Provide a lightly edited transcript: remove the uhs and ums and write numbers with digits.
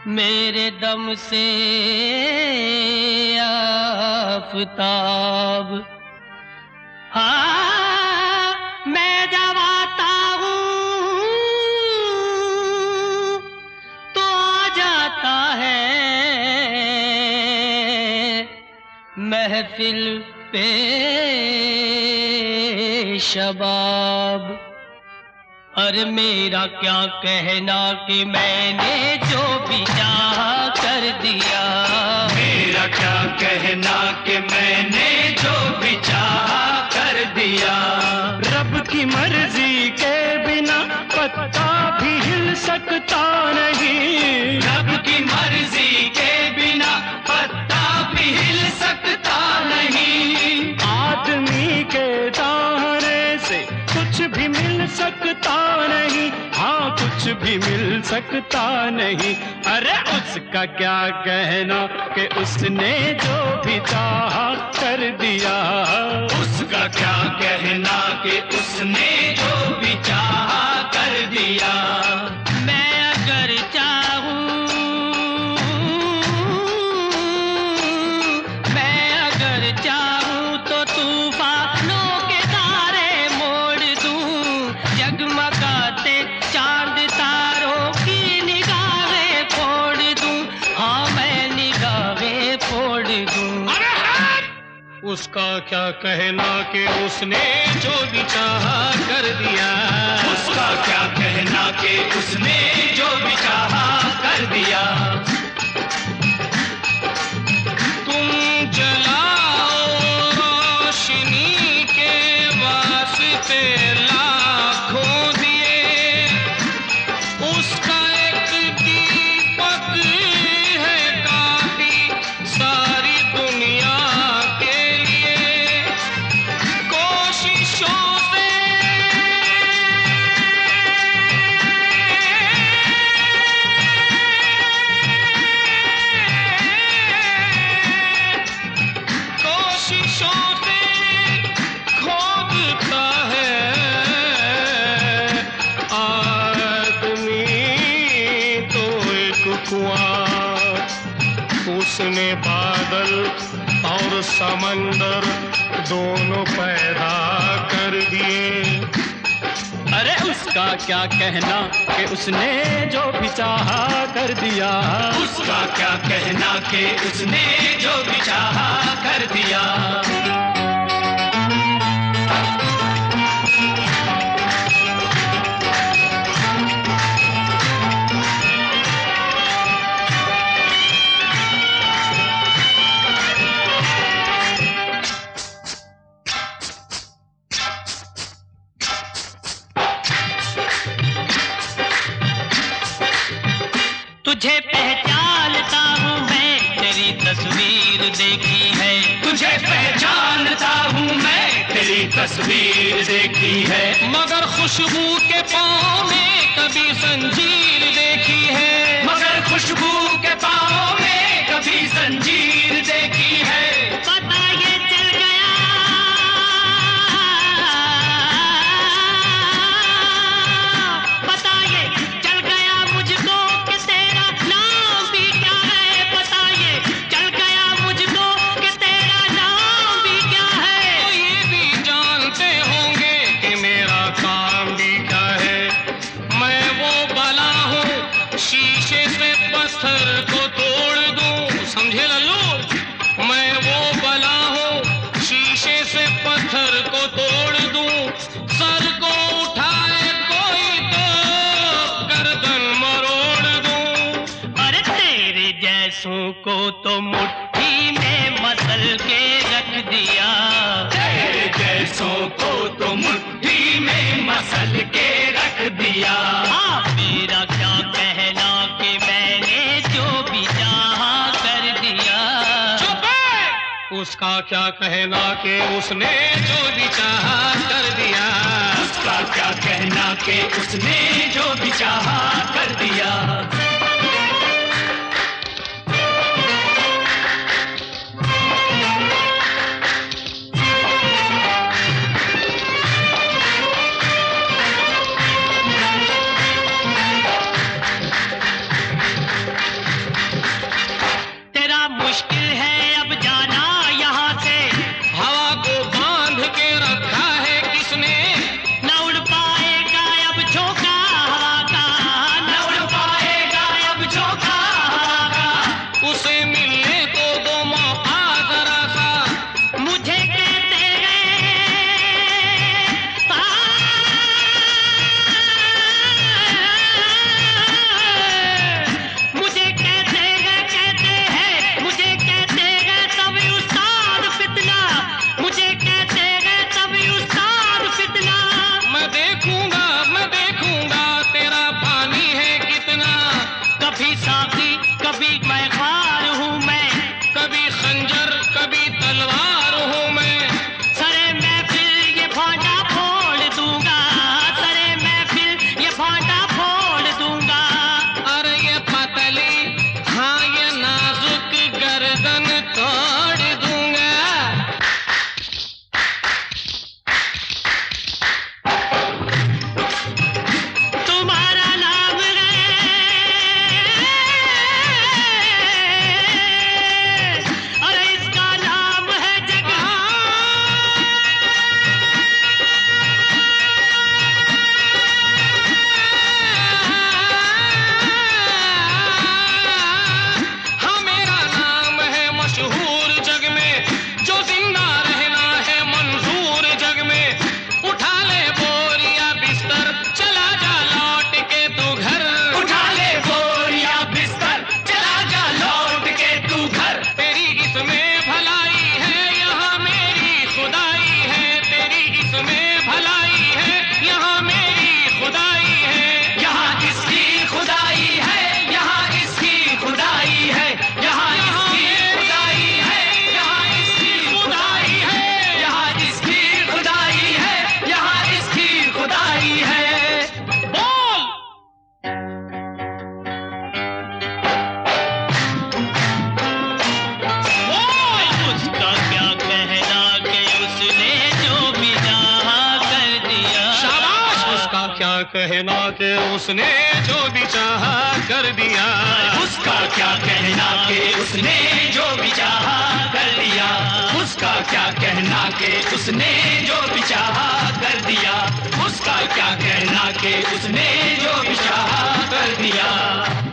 मेरे दम से आफताब। हाँ, मैं जब आता हूँ तो आ जाता है महफिल पे शबाब। अरे मेरा क्या कहना कि मैंने जो भी चाहा कर दिया। मेरा क्या कहना कि मैंने जो भी चाहा कर दिया। रब की मर्जी के बिना पत्ता भी हिल सकता नहीं। रब की मर्जी के बिना पत्ता भी हिल सकता नहीं। आदमी के चाहने से कुछ भी मिल सकता नहीं। हाँ, कुछ भी मिल सकता नहीं। अरे उसका क्या कहना कि उसने जो भी चाहा कर दिया। उसका क्या कहना कि उसने जो भी चाहा कर दिया। मैं अगर चाहूं, मैं अगर चाहूं तो तूफानों के तारे मोड़ दूं। जगमगाते चांद तारों की निगाहें फोड़ दूं। हाँ, मैं निगाहें फोड़ दूं। उसका क्या कहना कि उसने जो भी चाहा कर दिया। उसका क्या कहना कि उसने जो भी चाहा कर दिया। तुम जलाओ रोशनी के वास्ते लाखों दिए। उसका एक दीपक है काफी सारी दुनिया के लिए। कोशिशों से कोशिशों से खोदता है आदमी तो एक कुआं। उसने बादल और समंदर दोनों पैदा कर दिए। अरे उसका क्या कहना कि उसने जो भी चाहा कर दिया। उसका क्या कहना कि उसने जो भी चाहा कर दिया। तुझे पहचानता हूँ मैं, तेरी तस्वीर देखी है। तुझे पहचानता हूँ मैं, तेरी तस्वीर देखी है। मगर खुशबू के पाँव में कभी जंजीर देखी है। मगर खुशबू के पाँव में कभी जंजीर देखी है। पता ये चल गया, पता ये चल गया मुझको कि तेरा नाम भी क्या है। पता ये चल गया मुझको कि तेरा नाम भी क्या है। तो ये भी जानते होंगे कि मेरा काम भी क्या है। मैं वो बला हूँ शीशे से पत्थर को तोड़ दूं। समझे लल्लू, मैं वो बला हूँ शीशे से पत्थर को तोड़ दूं। सर को उठाए कोई तो गर्दन मरोड़ दूं। अरे तेरे जैसों को तो मुट्ठी में मसल के रख दिया। तेरे जैसों को तो मुट्ठी में मसल के रख दिया। हाँ, मेरा क्या कहना कि मैंने जो भी चाहा कर दिया। चुप है! उसका क्या कहना कि उसने जो भी चाहा कर दिया। उसका क्या कहना कि उसने जो भी चाहा कर दिया। तुझसे मिलने को दो मौका जरा सा। मुझे कहते मुझे कहते हैं मुझे कहते हैं तभी उस्ताद फितना, मुझे कहते हैं तभी उस्ताद फितना। मैं देखूंगा तेरा पानी है कितना। कभी साथी कभी मैं ख्वार हूँ मैं, कभी खंजर कभी तलवार हूँ मैं। सरे महफिल ये भांडा फोड़ दूंगा, सरे महफिल ये भांडा फोड़ दूंगा। अरे ये पतली हाँ ये नाजुक गर्दन तोड़ दूंगा। तुम्हारा नाम है अरे इसका नाम है जगह। हाँ मेरा नाम है मशहूर जग में, जो जिंदा रहना है मंजूर जग में। उठा ले बोरिया बिस्तर चला जा लौट के तू घर। उठा ले बोरिया बिस्तर चला जा लौट के तू घर। तेरी इसमें भलाई है यहाँ मेरी खुदाई है, तेरी इसमें भलाई है यहाँ मेरी खुदाई है। यहाँ इसकी खुदाई है, यहाँ इसकी खुदाई है, यहाँ इसकी खुदाई है, यहाँ इसकी खुदाई है, यहाँ इसकी खुदाई है, यहाँ इसकी खुदाई है। बोल उसका क्या कहना कि उसने जो भी चाहा कर दिया। शाबाश। उसका क्या कहना कि उसने जो भी चाहा कर दिया। उसका क्या कहना कि उसने जो भी चाहा कर दिया। उसका क्या कहना कि उसने जो भी चाहा कर दिया। उसका क्या कहना कि उसने जो भी चाहा कर दिया।